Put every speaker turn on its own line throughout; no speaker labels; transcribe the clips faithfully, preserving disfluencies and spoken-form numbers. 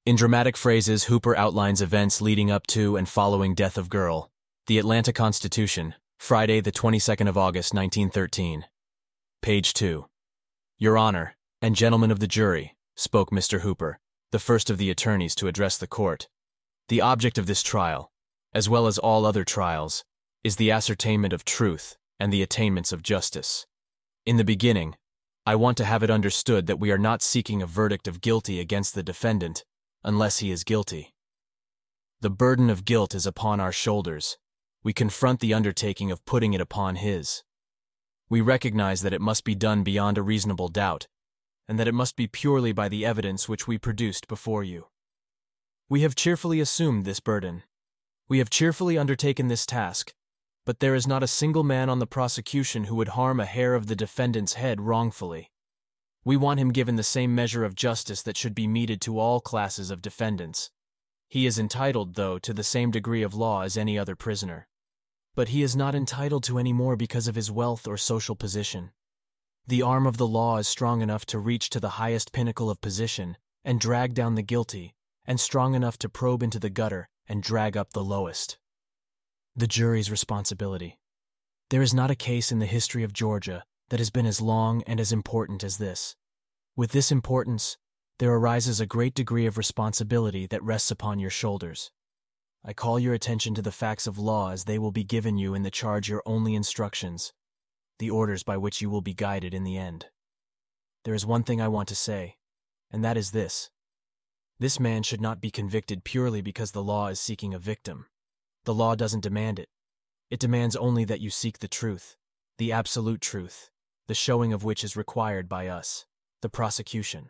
In dramatic phrases, Hooper outlines events leading up to and following death of girl. The Atlanta Constitution, Friday the twenty-second of August, nineteen thirteen. Page two. Your Honor, and gentlemen of the jury, spoke Mister Hooper, the first of the attorneys to address the court. The object of this trial, as well as all other trials, is the ascertainment of truth and the attainments of justice. In the beginning, I want to have it understood that we are not seeking a verdict of guilty against the defendant, unless he is guilty. The burden of guilt is upon our shoulders. We confront the undertaking of putting it upon his. We recognize that it must be done beyond a reasonable doubt, and that it must be purely by the evidence which we produced before you. We have cheerfully assumed this burden. We have cheerfully undertaken this task, but there is not a single man on the prosecution who would harm a hair of the defendant's head wrongfully. We want him given the same measure of justice that should be meted to all classes of defendants. He is entitled, though, to the same degree of law as any other prisoner. But he is not entitled to any more because of his wealth or social position. The arm of the law is strong enough to reach to the highest pinnacle of position and drag down the guilty, and strong enough to probe into the gutter and drag up the lowest. The jury's responsibility. There is not a case in the history of Georgia that has been as long and as important as this. With this importance, there arises a great degree of responsibility that rests upon your shoulders. I call your attention to the facts of law as they will be given you in the charge your only instructions, the orders by which you will be guided in the end. There is one thing I want to say, and that is this. This man should not be convicted purely because the law is seeking a victim. The law doesn't demand it. It demands only that you seek the truth, the absolute truth, the showing of which is required by us, the prosecution.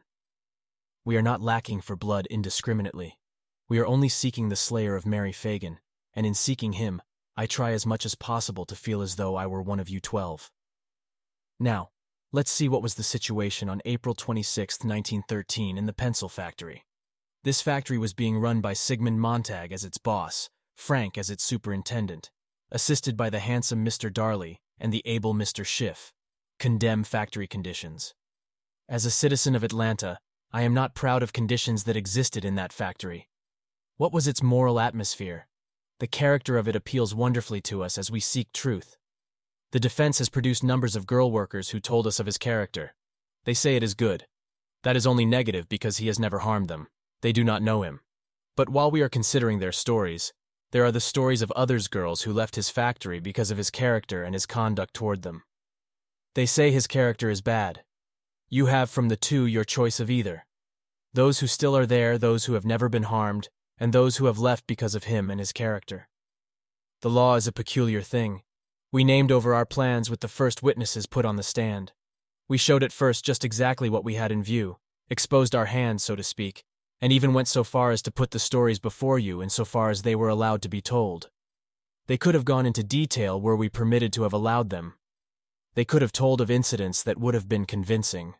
We are not lacking for blood indiscriminately. We are only seeking the slayer of Mary Fagan, and in seeking him, I try as much as possible to feel as though I were one of you twelve. Now, let's see what was the situation on April twenty-sixth, nineteen thirteen, in the pencil factory. This factory was being run by Sigmund Montag as its boss, Frank as its superintendent, assisted by the handsome Mister Darley and the able Mister Schiff. Condemn factory conditions. As a citizen of Atlanta, I am not proud of conditions that existed in that factory. What was its moral atmosphere? The character of it appeals wonderfully to us as we seek truth. The defense has produced numbers of girl workers who told us of his character. They say it is good. That is only negative because he has never harmed them. They do not know him. But while we are considering their stories, there are the stories of others girls who left his factory because of his character and his conduct toward them. They say his character is bad. You have from the two your choice of either. Those who still are there, those who have never been harmed, and those who have left because of him and his character. The law is a peculiar thing. We named over our plans with the first witnesses put on the stand. We showed at first just exactly what we had in view, exposed our hands, so to speak, and even went so far as to put the stories before you insofar as they were allowed to be told. They could have gone into detail were we permitted to have allowed them. They could have told of incidents that would have been convincing.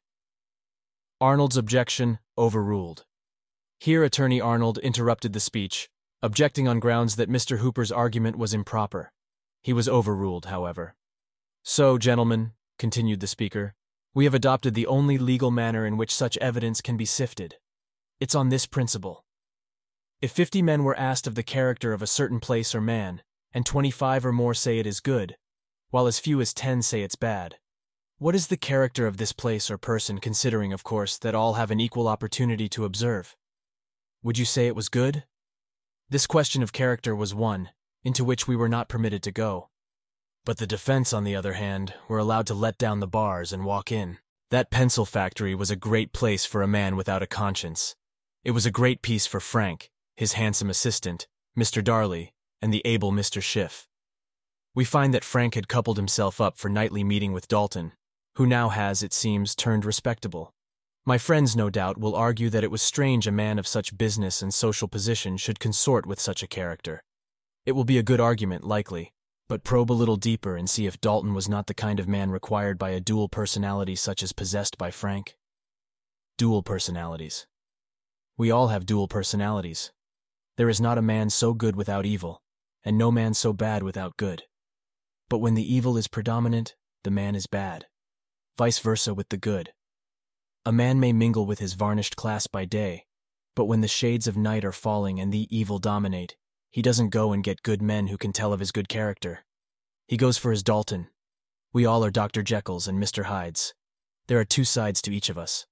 Arnold's objection overruled. Here Attorney Arnold interrupted the speech, objecting on grounds that Mister Hooper's argument was improper. He was overruled, however. So, gentlemen, continued the speaker, we have adopted the only legal manner in which such evidence can be sifted. It's on this principle. If fifty men were asked of the character of a certain place or man, and twenty-five or more say it is good, while as few as ten say it's bad, what is the character of this place or person, considering, of course, that all have an equal opportunity to observe? Would you say it was good? This question of character was one, into which we were not permitted to go. But the defense, on the other hand, were allowed to let down the bars and walk in. That pencil factory was a great place for a man without a conscience. It was a great piece for Frank, his handsome assistant, Mister Darley, and the able Mister Schiff. We find that Frank had coupled himself up for nightly meeting with Dalton, who now has, it seems, turned respectable. My friends, no doubt, will argue that it was strange a man of such business and social position should consort with such a character. It will be a good argument, likely, but probe a little deeper and see if Dalton was not the kind of man required by a dual personality such as possessed by Frank. Dual personalities. We all have dual personalities. There is not a man so good without evil, and no man so bad without good. But when the evil is predominant, the man is bad. Vice versa with the good. A man may mingle with his varnished class by day, But when the shades of night are falling and the evil dominate, he doesn't go and get good men who can tell of his good character. He goes for his Dalton. We all are Doctor Jekylls and Mister Hydes. There are two sides to each of us.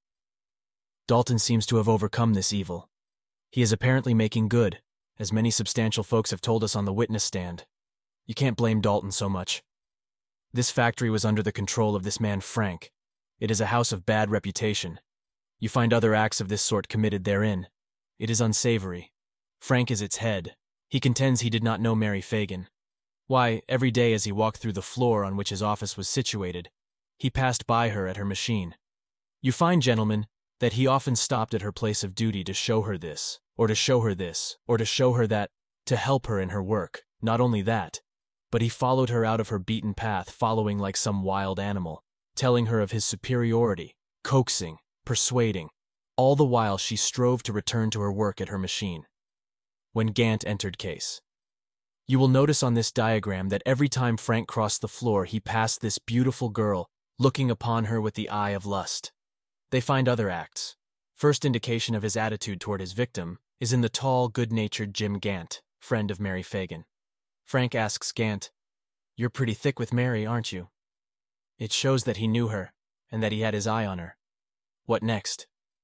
Dalton seems to have overcome this evil. He is apparently making good, as many substantial folks have told us on the witness stand. You can't blame Dalton so much. This factory was under the control of this man Frank. It is a house of bad reputation. You find other acts of this sort committed therein. It is unsavory. Frank is its head. He contends he did not know Mary Fagan. Why, every day as he walked through the floor on which his office was situated, he passed by her at her machine. You find, gentlemen, that he often stopped at her place of duty to show her this, or to show her this, or to show her that, to help her in her work. Not only that, but he followed her out of her beaten path, following like some wild animal, telling her of his superiority, coaxing, persuading, all the while she strove to return to her work at her machine. When Gant entered case. You will notice on this diagram that every time Frank crossed the floor he passed this beautiful girl, looking upon her with the eye of lust. They find other acts. First indication of his attitude toward his victim is in the tall, good-natured Jim Gant, friend of Mary Fagan. Frank asks Gant, "You're pretty thick with Mary, aren't you?" It shows that he knew her, and that he had his eye on her. What next?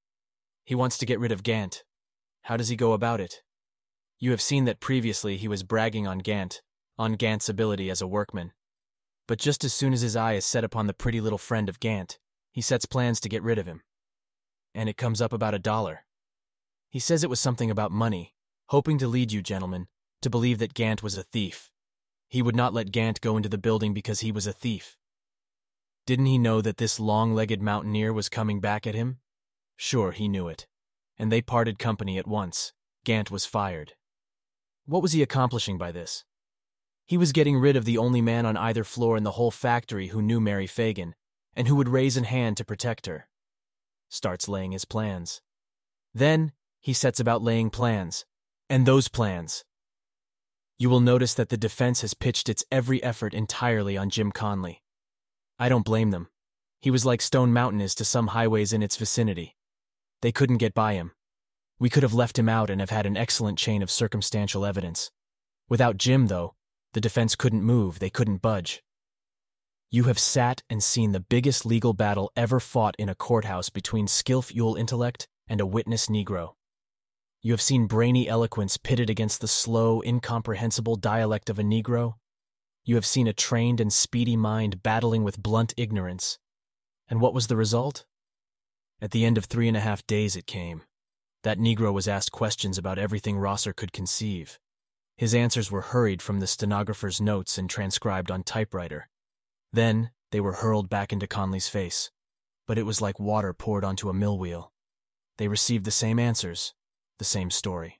He wants to get rid of Gant. How does he go about it? You have seen that previously he was bragging on Gant, on Gant's ability as a workman. But just as soon as his eye is set upon the pretty little friend of Gant, he sets plans to get rid of him. And it comes up about a dollar. He says it was something about money, hoping to lead you, gentlemen, to believe that Gant was a thief. He would not let Gant go into the building because he was a thief. Didn't he know that this long-legged mountaineer was coming back at him? Sure, he knew it. And they parted company at once. Gant was fired. What was he accomplishing by this? He was getting rid of the only man on either floor in the whole factory who knew Mary Fagan, and who would raise a hand to protect her. Starts laying his plans. Then, he sets about laying plans. And those plans. You will notice that the defense has pitched its every effort entirely on Jim Conley. I don't blame them. He was like Stone Mountain is to some highways in its vicinity. They couldn't get by him. We could have left him out and have had an excellent chain of circumstantial evidence. Without Jim, though, the defense couldn't move, they couldn't budge. You have sat and seen the biggest legal battle ever fought in a courthouse between skillful intellect and a witness Negro. You have seen brainy eloquence pitted against the slow, incomprehensible dialect of a Negro. You have seen a trained and speedy mind battling with blunt ignorance. And what was the result? At the end of three and a half days it came. That Negro was asked questions about everything Rosser could conceive. His answers were hurried from the stenographer's notes and transcribed on typewriter. Then they were hurled back into Conley's face. But it was like water poured onto a mill wheel. They received the same answers, the same story.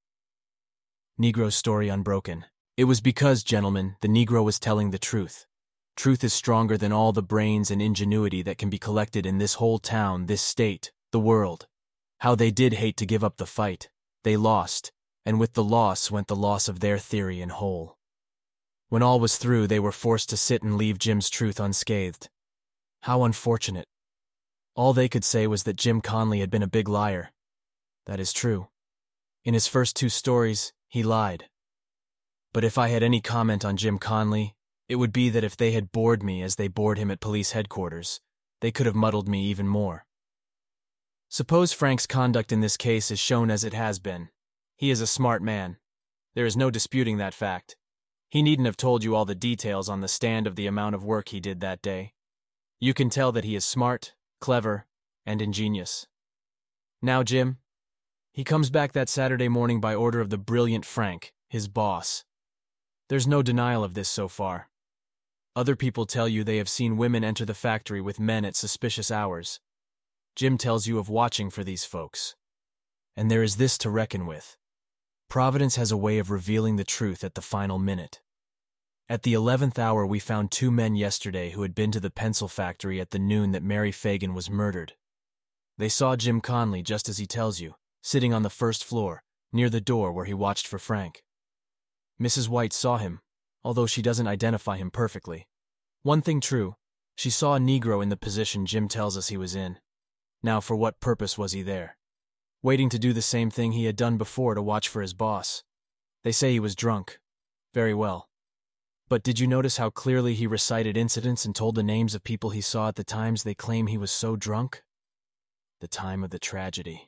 Negro's story unbroken. It was because, gentlemen, the Negro was telling the truth. Truth is stronger than all the brains and ingenuity that can be collected in this whole town, this state, the world. How they did hate to give up the fight. They lost, and with the loss went the loss of their theory in whole. When all was through, they were forced to sit and leave Jim's truth unscathed. How unfortunate. All they could say was that Jim Conley had been a big liar. That is true. In his first two stories, he lied. But if I had any comment on Jim Conley, it would be that if they had bored me as they bored him at police headquarters, they could have muddled me even more. Suppose Frank's conduct in this case is shown as it has been. He is a smart man. There is no disputing that fact. He needn't have told you all the details on the stand of the amount of work he did that day. You can tell that he is smart, clever, and ingenious. Now, Jim, he comes back that Saturday morning by order of the brilliant Frank, his boss. There's no denial of this so far. Other people tell you they have seen women enter the factory with men at suspicious hours. Jim tells you of watching for these folks. And there is this to reckon with. Providence has a way of revealing the truth at the final minute. At the eleventh hour we found two men yesterday who had been to the pencil factory at the noon that Mary Fagan was murdered. They saw Jim Conley, just as he tells you, sitting on the first floor, near the door where he watched for Frank. Missus White saw him, although she doesn't identify him perfectly. One thing true, she saw a Negro in the position Jim tells us he was in. Now, for what purpose was he there? waiting to do the same thing he had done before to watch for his boss. They say he was drunk. Very well. But did you notice how clearly he recited incidents and told the names of people he saw at the times they claim he was so drunk? The time of the tragedy.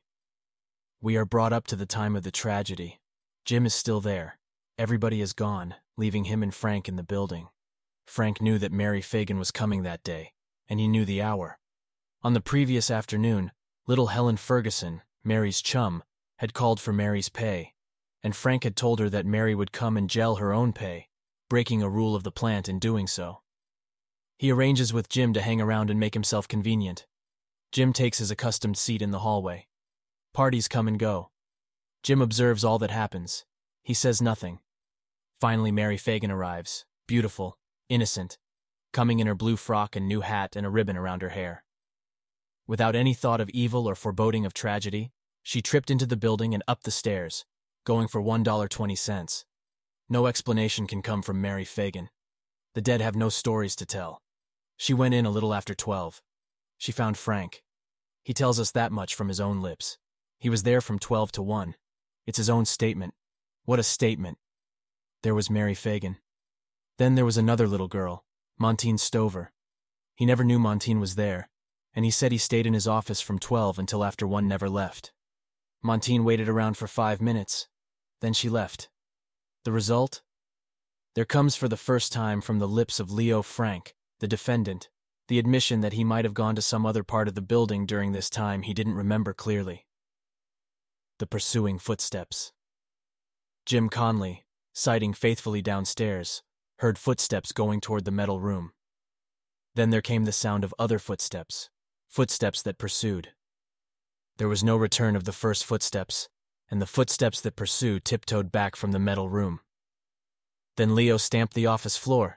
We are brought up to the time of the tragedy. Jim is still there. Everybody is gone, leaving him and Frank in the building. Frank knew that Mary Fagan was coming that day, and he knew the hour. On the previous afternoon, little Helen Ferguson, Mary's chum, had called for Mary's pay, and Frank had told her that Mary would come and gel her own pay, breaking a rule of the plant in doing so. He arranges with Jim to hang around and make himself convenient. Jim takes his accustomed seat in the hallway. Parties come and go. Jim observes all that happens. He says nothing. Finally, Mary Fagan arrives, beautiful, innocent, coming in her blue frock and new hat and a ribbon around her hair. Without any thought of evil or foreboding of tragedy, she tripped into the building and up the stairs, going for one dollar and twenty cents. No explanation can come from Mary Fagan. The dead have no stories to tell. She went in a little after twelve. She found Frank. He tells us that much from his own lips. He was there from twelve to one. It's his own statement. What a statement. There was Mary Fagan. Then there was another little girl, Montine Stover. He never knew Montine was there, and he said he stayed in his office from twelve until after one never left. Montine waited around for five minutes. Then she left. The result? There comes for the first time from the lips of Leo Frank, the defendant, the admission that he might have gone to some other part of the building during this time he didn't remember clearly. The pursuing footsteps. Jim Conley, sighting faithfully downstairs, heard footsteps going toward the metal room. Then there came the sound of other footsteps, footsteps that pursued. There was no return of the first footsteps, and the footsteps that pursued tiptoed back from the metal room. Then Leo stamped the office floor.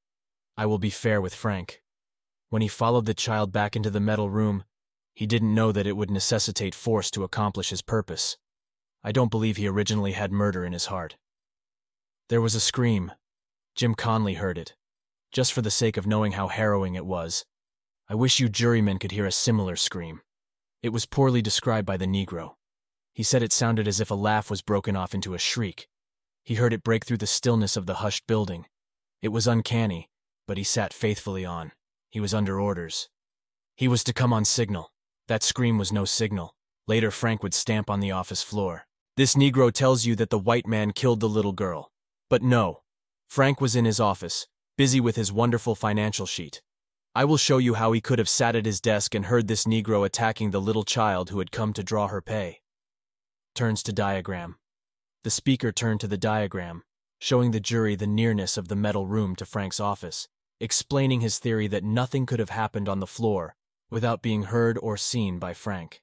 I will be fair with Frank. When he followed the child back into the metal room, he didn't know that it would necessitate force to accomplish his purpose. I don't believe he originally had murder in his heart. There was a scream. Jim Conley heard it. Just for the sake of knowing how harrowing it was, I wish you jurymen could hear a similar scream. It was poorly described by the Negro. He said it sounded as if a laugh was broken off into a shriek. He heard it break through the stillness of the hushed building. It was uncanny, but he sat faithfully on. He was under orders. He was to come on signal. That scream was no signal. Later, Frank would stamp on the office floor. This Negro tells you that the white man killed the little girl. But no. Frank was in his office, busy with his wonderful financial sheet. I will show you how he could have sat at his desk and heard this Negro attacking the little child who had come to draw her pay. Turns to diagram. The speaker turned to the diagram, showing the jury the nearness of the metal room to Frank's office, explaining his theory that nothing could have happened on the floor without being heard or seen by Frank.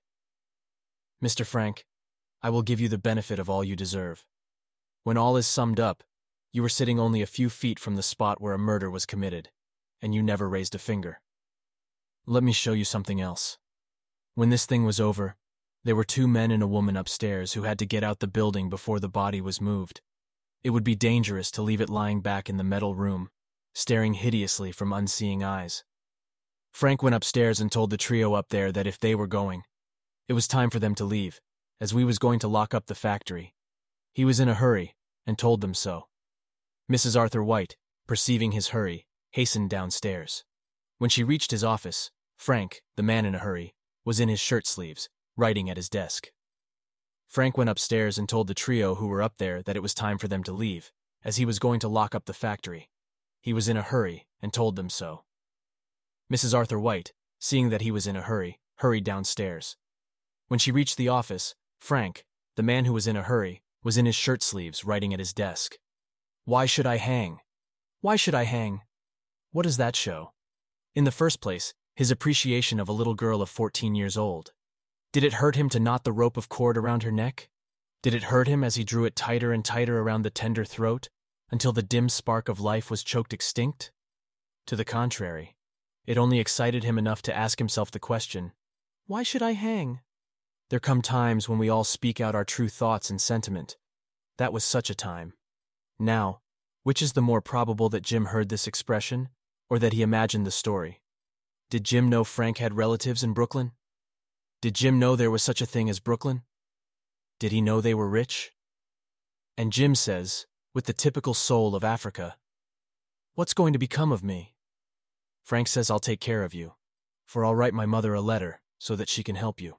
Mister Frank, I will give you the benefit of all you deserve. When all is summed up, you were sitting only a few feet from the spot where a murder was committed, and you never raised a finger. Let me show you something else. When this thing was over, there were two men and a woman upstairs who had to get out the building before the body was moved. It would be dangerous to leave it lying back in the metal room, staring hideously from unseeing eyes. Frank went upstairs and told the trio up there that if they were going, it was time for them to leave, as we was going to lock up the factory. He was in a hurry, and told them so. Missus Arthur White, perceiving his hurry, hastened downstairs. When she reached his office, Frank, the man in a hurry, was in his shirt sleeves, writing at his desk. Frank went upstairs and told the trio who were up there that it was time for them to leave, as he was going to lock up the factory. He was in a hurry, and told them so. Missus Arthur White, seeing that he was in a hurry, hurried downstairs. When she reached the office, Frank, the man who was in a hurry, was in his shirt sleeves, writing at his desk. Why should I hang? Why should I hang? What does that show? In the first place, his appreciation of a little girl of fourteen years old. Did it hurt him to knot the rope of cord around her neck? Did it hurt him as he drew it tighter and tighter around the tender throat, until the dim spark of life was choked extinct? To the contrary, it only excited him enough to ask himself the question, why should I hang? There come times when we all speak out our true thoughts and sentiment. That was such a time. Now, which is the more probable, that Jim heard this expression, or that he imagined the story? Did Jim know Frank had relatives in Brooklyn? Did Jim know there was such a thing as Brooklyn? Did he know they were rich? And Jim says, with the typical soul of Africa, "What's going to become of me?" Frank says, "I'll take care of you, for I'll write my mother a letter so that she can help you."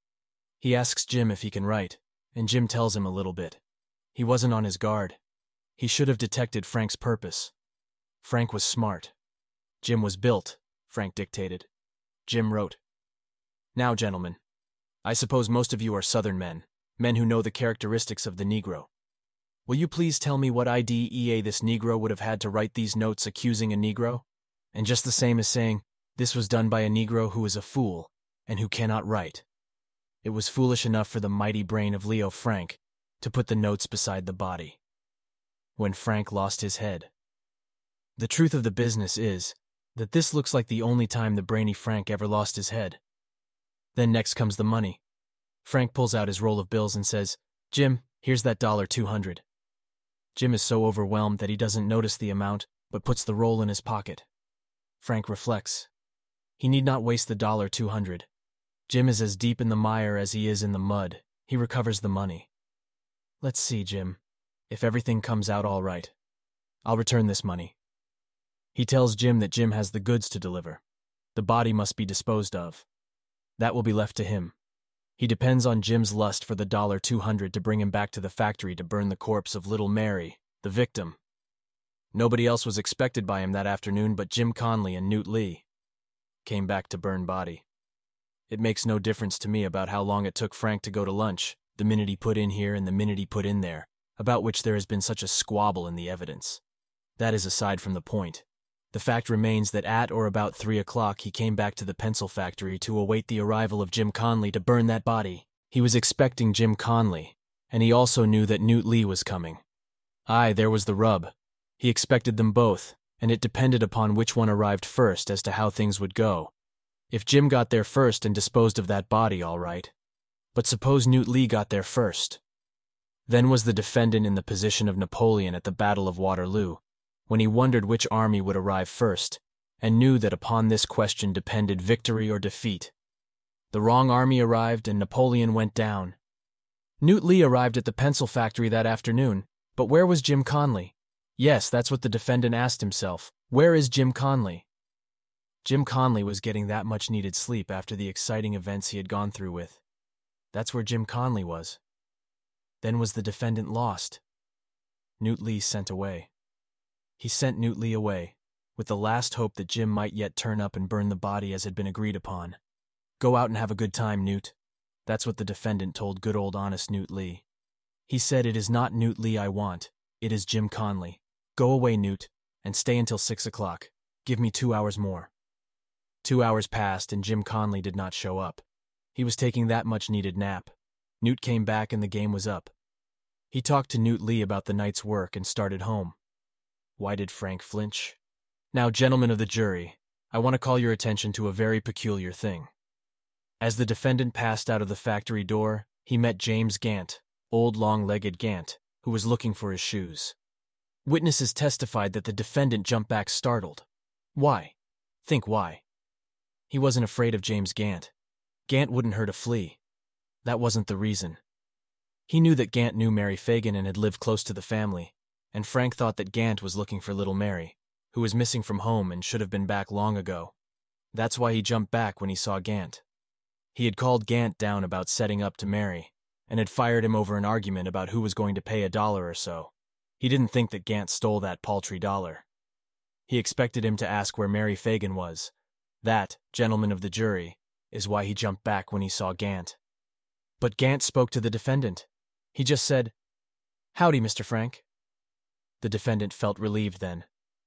He asks Jim if he can write, and Jim tells him a little bit. He wasn't on his guard. He should have detected Frank's purpose. Frank was smart. Jim was built, Frank dictated. Jim wrote, "Now, gentlemen, I suppose most of you are Southern men, men who know the characteristics of the Negro. Will you please tell me what idea this Negro would have had to write these notes accusing a Negro? And just the same as saying, this was done by a Negro who is a fool and who cannot write. It was foolish enough for the mighty brain of Leo Frank to put the notes beside the body. When Frank lost his head. The truth of the business is that this looks like the only time the brainy Frank ever lost his head. Then next comes the money. Frank pulls out his roll of bills and says, "Jim, here's that dollar two hundred. Jim is so overwhelmed that he doesn't notice the amount, but puts the roll in his pocket. Frank reflects. He need not waste the dollar two hundred. Jim is as deep in the mire as he is in the mud. He recovers the money. Let's see, Jim. If everything comes out all right, I'll return this money." He tells Jim that Jim has the goods to deliver. The body must be disposed of. That will be left to him. He depends on Jim's lust for the dollar two hundred to bring him back to the factory to burn the corpse of little Mary, the victim. Nobody else was expected by him that afternoon but Jim Conley and Newt Lee. Came back to burn body. It makes no difference to me about how long it took Frank to go to lunch, the minute he put in here and the minute he put in there, about which there has been such a squabble in the evidence. That is aside from the point. The fact remains that at or about three o'clock he came back to the pencil factory to await the arrival of Jim Conley to burn that body. He was expecting Jim Conley, and he also knew that Newt Lee was coming. Aye, there was the rub. He expected them both, and it depended upon which one arrived first as to how things would go. If Jim got there first and disposed of that body, all right. But suppose Newt Lee got there first. Then was the defendant in the position of Napoleon at the Battle of Waterloo, when he wondered which army would arrive first, and knew that upon this question depended victory or defeat. The wrong army arrived and Napoleon went down. Newt Lee arrived at the pencil factory that afternoon, but where was Jim Conley? Yes, that's what the defendant asked himself. Where is Jim Conley? Jim Conley was getting that much needed sleep after the exciting events he had gone through with. That's where Jim Conley was. Then was the defendant lost? Newt Lee sent away. He sent Newt Lee away, with the last hope that Jim might yet turn up and burn the body as had been agreed upon. Go out and have a good time, Newt. That's what the defendant told good old honest Newt Lee. He said, "It is not Newt Lee I want. It is Jim Conley. Go away, Newt, and stay until six o'clock. Give me two hours more." Two hours passed and Jim Conley did not show up. He was taking that much needed nap. Newt came back and the game was up. He talked to Newt Lee about the night's work and started home. Why did Frank flinch? Now, gentlemen of the jury, I want to call your attention to a very peculiar thing. As the defendant passed out of the factory door, he met James Gant, old long-legged Gant, who was looking for his shoes. Witnesses testified that the defendant jumped back startled. Why? Think why. He wasn't afraid of James Gant. Gant wouldn't hurt a flea. That wasn't the reason. He knew that Gant knew Mary Fagan and had lived close to the family, and Frank thought that Gant was looking for little Mary, who was missing from home and should have been back long ago. That's why he jumped back when he saw Gant. He had called Gant down about setting up to Mary, and had fired him over an argument about who was going to pay a dollar or so. He didn't think that Gant stole that paltry dollar. He expected him to ask where Mary Fagan was. That, gentlemen of the jury, is why he jumped back when he saw Gant. But Gant spoke to the defendant. He just said, "Howdy, Mister Frank." The defendant felt relieved then.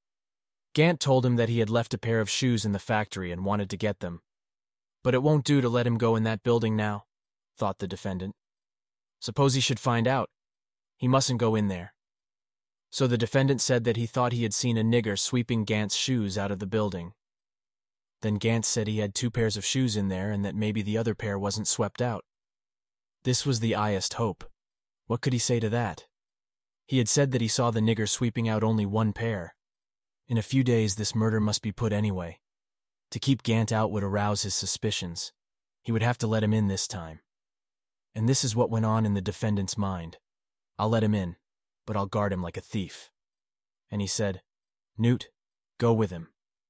Gant told him that he had left a pair of shoes in the factory and wanted to get them. But it won't do to let him go in that building now, thought the defendant. Suppose he should find out. He mustn't go in there. So the defendant said that he thought he had seen a nigger sweeping Gant's shoes out of the building. Then Gant said he had two pairs of shoes in there and that maybe the other pair wasn't swept out. This was the highest hope. What could he say to that? He had said that he saw the nigger sweeping out only one pair. In a few days this murder must be put anyway. To keep Gant out would arouse his suspicions. He would have to let him in this time. And this is what went on in the defendant's mind. I'll let him in, but I'll guard him like a thief. And he said, Newt, go with him.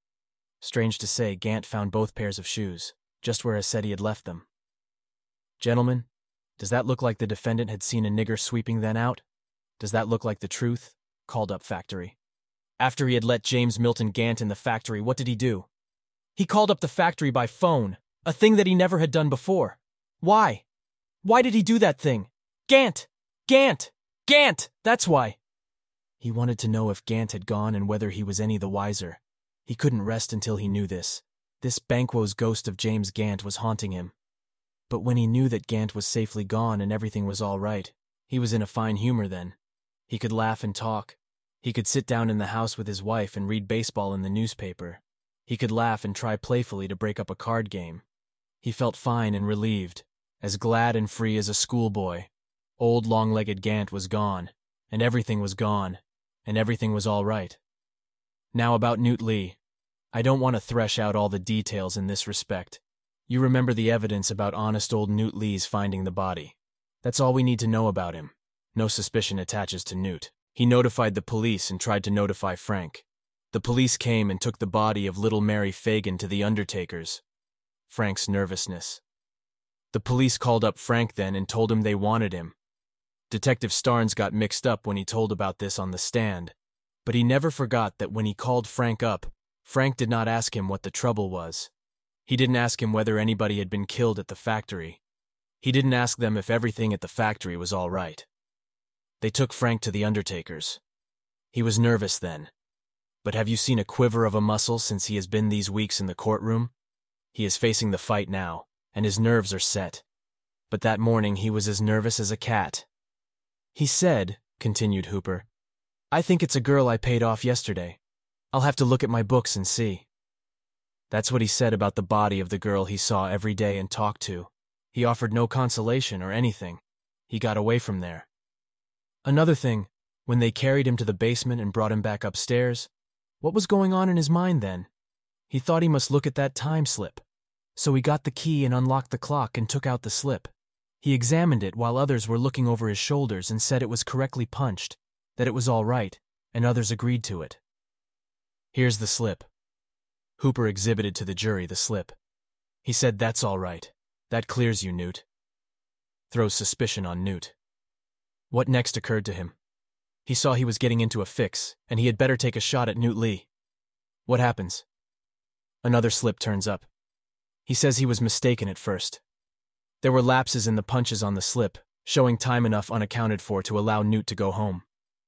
Strange to say, Gant found both pairs of shoes, just where Assetti had left them. Gentlemen, does that look like the defendant had seen a nigger sweeping then out? Does that look like the truth? Called up Factory. After he had let James Milton Gant in the factory, what did he do? He called up the factory by phone, a thing that he never had done before. Why? Why did he do that thing? Gant! Gant! Gant! That's why! He wanted to know if Gant had gone and whether he was any the wiser. He couldn't rest until he knew this. This Banquo's ghost of James Gant was haunting him. But when he knew that Gant was safely gone and everything was all right, he was in a fine humor then. He could laugh and talk. He could sit down in the house with his wife and read baseball in the newspaper. He could laugh and try playfully to break up a card game. He felt fine and relieved, as glad and free as a schoolboy. Old long-legged Gant was gone, and everything was gone, and everything was all right. Now about Newt Lee. I don't want to thresh out all the details in this respect. You remember the evidence about honest old Newt Lee's finding the body. That's all we need to know about him. No suspicion attaches to Newt. He notified the police and tried to notify Frank. The police came and took the body of little Mary Fagan to the undertaker's. Frank's nervousness. The police called up Frank then and told him they wanted him. Detective Starnes got mixed up when he told about this on the stand, but he never forgot that when he called Frank up, Frank did not ask him what the trouble was. He didn't ask him whether anybody had been killed at the factory. He didn't ask them if everything at the factory was all right. They took Frank to the undertaker's. He was nervous then. But have you seen a quiver of a muscle since he has been these weeks in the courtroom? He is facing the fight now, and his nerves are set. But that morning he was as nervous as a cat. He said, continued Hooper, I think it's a girl I paid off yesterday. I'll have to look at my books and see. That's what he said about the body of the girl he saw every day and talked to. He offered no consolation or anything. He got away from there. Another thing, when they carried him to the basement and brought him back upstairs, what was going on in his mind then? He thought he must look at that time slip. So he got the key and unlocked the clock and took out the slip. He examined it while others were looking over his shoulders and said it was correctly punched, that it was all right, and others agreed to it. Here's the slip. Hooper exhibited to the jury the slip. He said, that's all right. That clears you, Newt. Throws suspicion on Newt. What next occurred to him? He saw he was getting into a fix, and he had better take a shot at Newt Lee. What happens? Another slip turns up. He says he was mistaken at first. There were lapses in the punches on the slip, showing time enough unaccounted for to allow Newt to go home.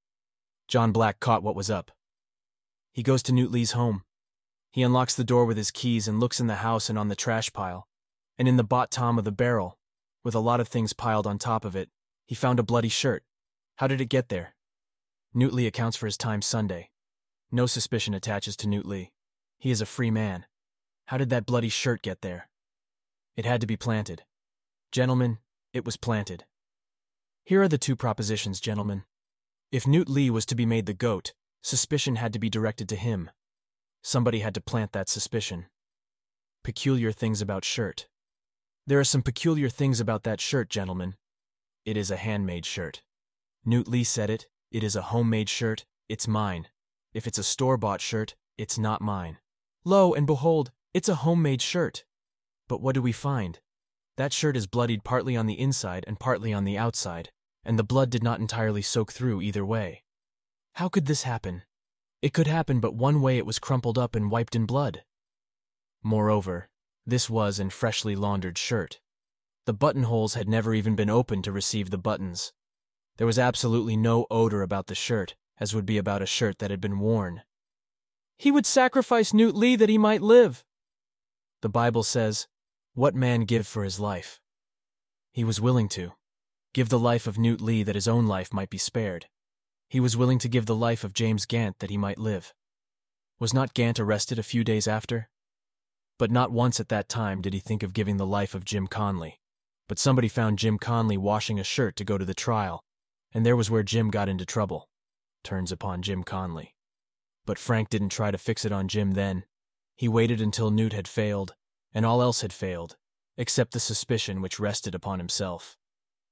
John Black caught what was up. He goes to Newt Lee's home. He unlocks the door with his keys and looks in the house and on the trash pile. And in the bottom of the barrel, with a lot of things piled on top of it, he found a bloody shirt. How did it get there? Newt Lee accounts for his time Sunday. No suspicion attaches to Newt Lee. He is a free man. How did that bloody shirt get there? It had to be planted. Gentlemen, it was planted. Here are the two propositions, gentlemen. If Newt Lee was to be made the goat, suspicion had to be directed to him. Somebody had to plant that suspicion. Peculiar things about shirt. There are some peculiar things about that shirt, gentlemen. It is a handmade shirt. Newt Lee said it. It is a homemade shirt. It's mine. If it's a store-bought shirt, it's not mine. Lo and behold, it's a homemade shirt. But what do we find? That shirt is bloodied partly on the inside and partly on the outside, and the blood did not entirely soak through either way. How could this happen? It could happen but one way. It was crumpled up and wiped in blood. Moreover, this was an freshly laundered shirt. The buttonholes had never even been opened to receive the buttons. There was absolutely no odor about the shirt, as would be about a shirt that had been worn. He would sacrifice Newt Lee that he might live. The Bible says, what man give for his life? He was willing to. Give the life of Newt Lee that his own life might be spared. He was willing to give the life of James Gant that he might live. Was not Gant arrested a few days after? But not once at that time did he think of giving the life of Jim Conley. But somebody found Jim Conley washing a shirt to go to the trial, and there was where Jim got into trouble. Turns upon Jim Conley. But Frank didn't try to fix it on Jim then. He waited until Newt had failed, and all else had failed, except the suspicion which rested upon himself.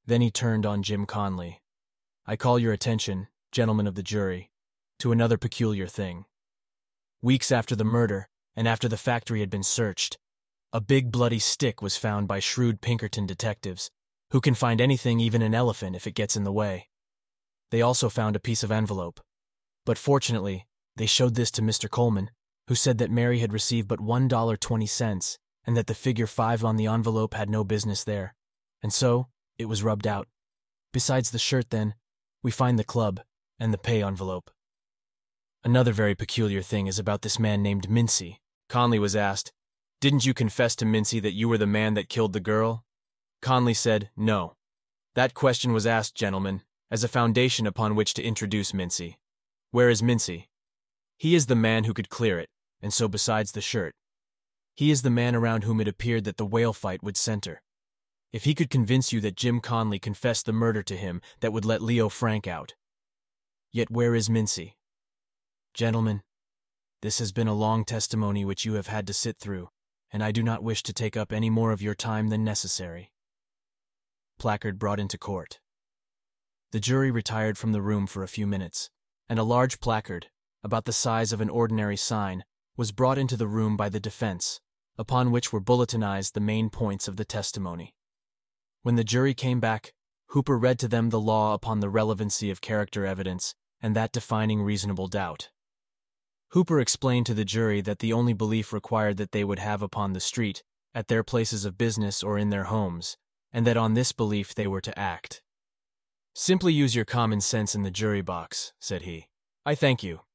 Then he turned on Jim Conley. "I call your attention, gentlemen of the jury, to another peculiar thing. Weeks after the murder, and after the factory had been searched, a big bloody stick was found by shrewd Pinkerton detectives, who can find anything, even an elephant, if it gets in the way. They also found a piece of envelope. But fortunately, they showed this to Mister Coleman, who said that Mary had received but one dollar and twenty cents, and that the figure five on the envelope had no business there. And so, it was rubbed out. Besides the shirt, then, we find the club and the pay envelope. Another very peculiar thing is about this man named Mincy." Conley was asked, "Didn't you confess to Mincy that you were the man that killed the girl?" Conley said, "No. That question was asked, gentlemen, as a foundation upon which to introduce Mincy. Where is Mincy? He is the man who could clear it, and so besides the shirt. He is the man around whom it appeared that the whale fight would center. If he could convince you that Jim Conley confessed the murder to him, that would let Leo Frank out. Yet where is Mincy? Gentlemen, this has been a long testimony which you have had to sit through, and I do not wish to take up any more of your time than necessary." Placard brought into court. The jury retired from the room for a few minutes, and a large placard, about the size of an ordinary sign, was brought into the room by the defense, upon which were bulletinized the main points of the testimony. When the jury came back, Hooper read to them the law upon the relevancy of character evidence and that defining reasonable doubt. Hooper explained to the jury that the only belief required that they would have upon the street, at their places of business or in their homes, and that on this belief they were to act. "Simply use your common sense in the jury box," said he. "I thank you.